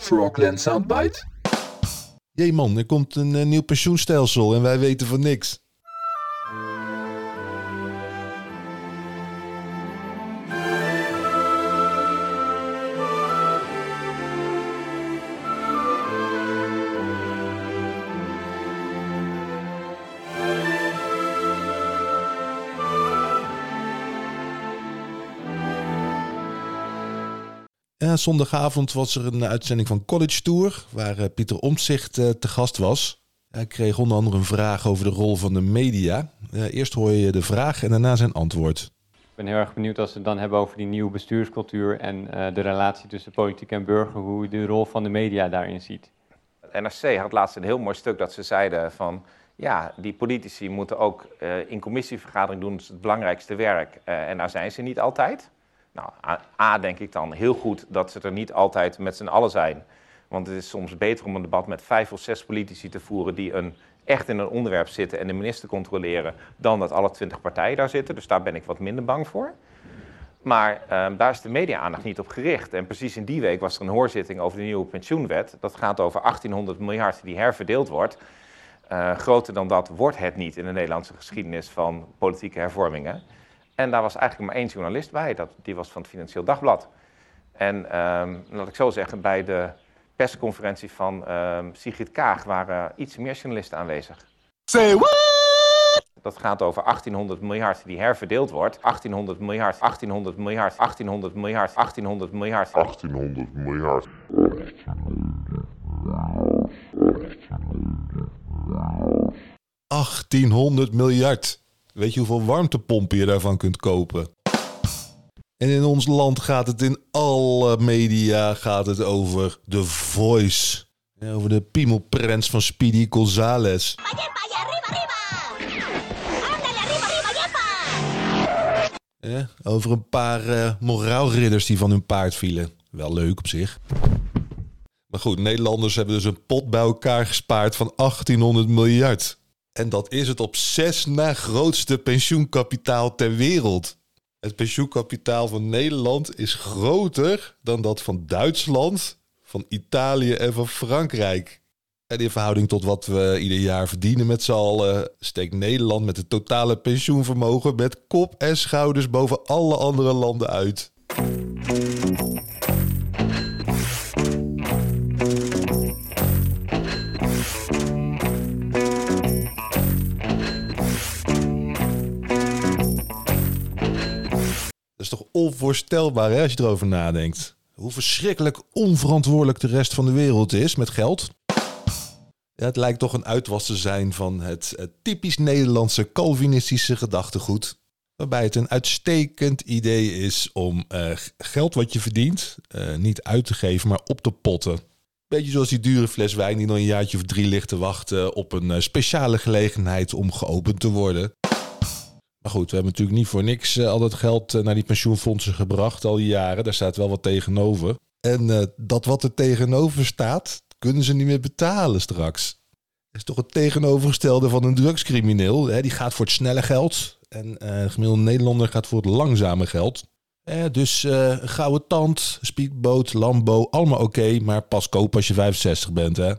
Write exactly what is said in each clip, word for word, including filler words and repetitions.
Frogland Soundbite? Jee man, er komt een uh, nieuw pensioenstelsel en wij weten van niks. Ja, zondagavond was er een uitzending van College Tour, waar uh, Pieter Omtzigt uh, te gast was. Hij kreeg onder andere een vraag over de rol van de media. Uh, eerst hoor je de vraag en daarna zijn antwoord. Ik ben heel erg benieuwd als we het dan hebben over die nieuwe bestuurscultuur en uh, de relatie tussen politiek en burger, hoe je de rol van de media daarin ziet. Het N R C had laatst een heel mooi stuk dat ze zeiden van, ja, die politici moeten ook uh, in commissievergadering doen, dat is het belangrijkste werk. Uh, en daar zijn ze niet altijd. Nou, A, denk ik dan heel goed dat ze er niet altijd met z'n allen zijn. Want het is soms beter om een debat met vijf of zes politici te voeren die een, echt in een onderwerp zitten en de minister controleren, dan dat alle twintig partijen daar zitten. Dus daar ben ik wat minder bang voor. Maar um, daar is de media-aandacht niet op gericht. En precies in die week was er een hoorzitting over de nieuwe pensioenwet. Dat gaat over achttienhonderd miljard die herverdeeld wordt. Uh, groter dan dat wordt het niet in de Nederlandse geschiedenis van politieke hervormingen. En daar was eigenlijk maar één journalist bij, dat, die was van het Financieel Dagblad. En um, laat ik zo zeggen, bij de persconferentie van um, Sigrid Kaag waren iets meer journalisten aanwezig. Say what? Dat gaat over achttienhonderd miljard die herverdeeld wordt. achttienhonderd miljard, achttienhonderd miljard, achttienhonderd miljard, achttienhonderd miljard. achttienhonderd miljard. achttienhonderd miljard. Weet je hoeveel warmtepompen je daarvan kunt kopen? En in ons land gaat het in alle media gaat het over The Voice. Ja, over de piemelprens van Speedy Gonzales. Ja, over een paar uh, moraalridders die van hun paard vielen. Wel leuk op zich. Maar goed, Nederlanders hebben dus een pot bij elkaar gespaard van achttienhonderd miljard. En dat is het op zes na grootste pensioenkapitaal ter wereld. Het pensioenkapitaal van Nederland is groter dan dat van Duitsland, van Italië en van Frankrijk. En in verhouding tot wat we ieder jaar verdienen met z'n allen, steekt Nederland met het totale pensioenvermogen met kop en schouders boven alle andere landen uit. Dat is toch onvoorstelbaar hè, als je erover nadenkt. Hoe verschrikkelijk onverantwoordelijk de rest van de wereld is met geld. Ja, het lijkt toch een uitwas te zijn van het, het typisch Nederlandse Calvinistische gedachtegoed. Waarbij het een uitstekend idee is om uh, geld wat je verdient uh, niet uit te geven, maar op te potten. Beetje zoals die dure fles wijn die nog een jaartje of drie ligt te wachten op een uh, speciale gelegenheid om geopend te worden. Maar goed, we hebben natuurlijk niet voor niks uh, al dat geld uh, naar die pensioenfondsen gebracht al die jaren. Daar staat wel wat tegenover. En uh, dat wat er tegenover staat, kunnen ze niet meer betalen straks. Dat is toch het tegenovergestelde van een drugscrimineel. Hè? Die gaat voor het snelle geld. En uh, de gemiddelde Nederlander gaat voor het langzame geld. Eh, dus uh, een gouden tand, speedboot, Lambo, allemaal oké. Okay, maar pas kopen als je vijfenzestig bent, hè.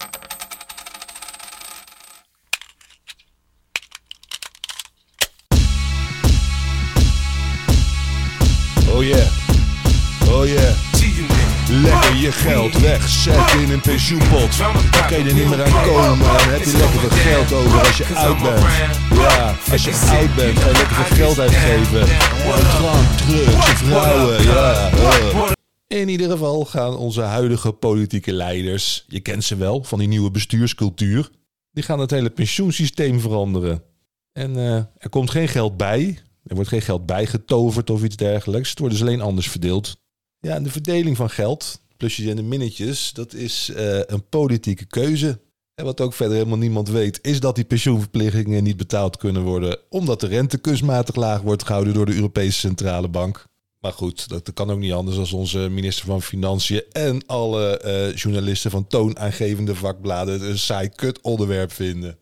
Oh yeah, oh yeah. Lekker je geld weg, zet in een pensioenpot. Dan kan je er niet meer aan komen. Dan heb je lekker wat geld over als je oud bent. Ja, als je oud bent ga je lekker wat geld uitgeven. Drank, drugs, vrouwen, ja. Uh. In ieder geval gaan onze huidige politieke leiders, je kent ze wel, van die nieuwe bestuurscultuur, die gaan het hele pensioensysteem veranderen. En uh, er komt geen geld bij. Er wordt geen geld bijgetoverd of iets dergelijks. Het wordt dus alleen anders verdeeld. Ja, en de verdeling van geld, plusjes en de minnetjes, dat is uh, een politieke keuze. En wat ook verder helemaal niemand weet, is dat die pensioenverplichtingen niet betaald kunnen worden, omdat de rente kunstmatig laag wordt gehouden door de Europese Centrale Bank. Maar goed, dat kan ook niet anders als onze minister van Financiën en alle uh, journalisten van toonaangevende vakbladen het een saai kut onderwerp vinden.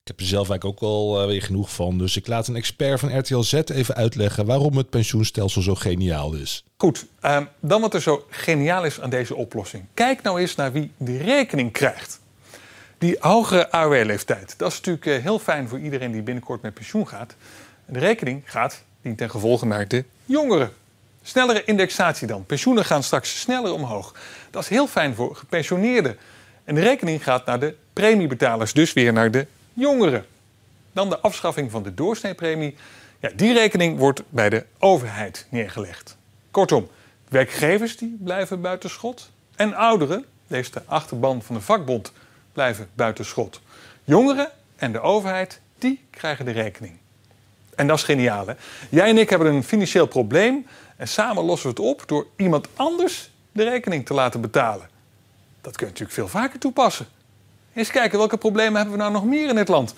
Ik heb er zelf eigenlijk ook al uh, weer genoeg van. Dus ik laat een expert van R T L Z even uitleggen waarom het pensioenstelsel zo geniaal is. Goed, uh, dan wat er zo geniaal is aan deze oplossing. Kijk nou eens naar wie de rekening krijgt. Die hogere A O W-leeftijd. Dat is natuurlijk uh, heel fijn voor iedereen die binnenkort met pensioen gaat. En de rekening gaat dient ten gevolge naar de jongeren. Snellere indexatie dan. Pensioenen gaan straks sneller omhoog. Dat is heel fijn voor gepensioneerden. En de rekening gaat naar de premiebetalers, dus weer naar de jongeren. Dan de afschaffing van de doorsneepremie. Ja, die rekening wordt bij de overheid neergelegd. Kortom, werkgevers die blijven buiten schot. En ouderen, deze de achterban van de vakbond, blijven buiten schot. Jongeren en de overheid, die krijgen de rekening. En dat is geniaal, hè? Jij en ik hebben een financieel probleem en samen lossen we het op door iemand anders de rekening te laten betalen. Dat kun je natuurlijk veel vaker toepassen. Eens kijken, welke problemen hebben we nou nog meer in dit land?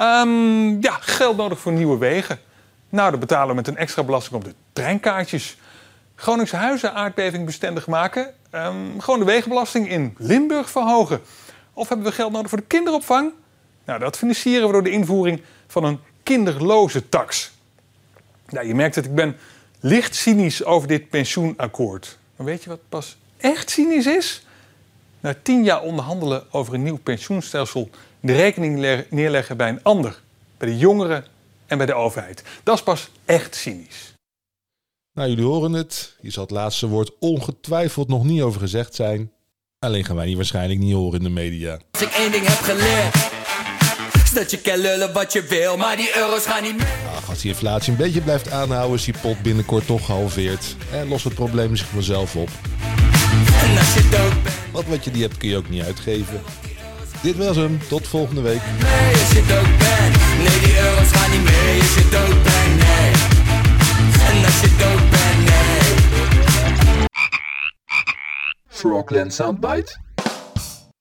Um, ja, geld nodig voor nieuwe wegen. Nou, dat betalen we met een extra belasting op de treinkaartjes. Groningse huizen aardbevingbestendig maken. Um, gewoon de wegenbelasting in Limburg verhogen. Of hebben we geld nodig voor de kinderopvang? Nou, dat financieren we door de invoering van een kinderloze tax. Nou, je merkt dat ik ben licht cynisch over dit pensioenakkoord. Maar weet je wat pas echt cynisch is? Na tien jaar onderhandelen over een nieuw pensioenstelsel de rekening neerleggen bij een ander. Bij de jongeren en bij de overheid. Dat is pas echt cynisch. Nou, jullie horen het. Hier zal het laatste woord ongetwijfeld nog niet over gezegd zijn. Alleen gaan wij die waarschijnlijk niet horen in de media. Als ik één ding heb geleerd, is dat je kan lullen wat je wil, maar die euro's gaan niet meer. Ach, als die inflatie een beetje blijft aanhouden, is die pot binnenkort toch gehalveerd. En lost het probleem zich vanzelf op. En als je dood bent, Want wat je niet hebt kun je ook niet uitgeven. Dit was hem. Tot volgende week. nee, als je dood bent. Nee, die euro's gaan niet mee als je dood bent, nee. En als je dood bent, nee. Frogland Soundbite.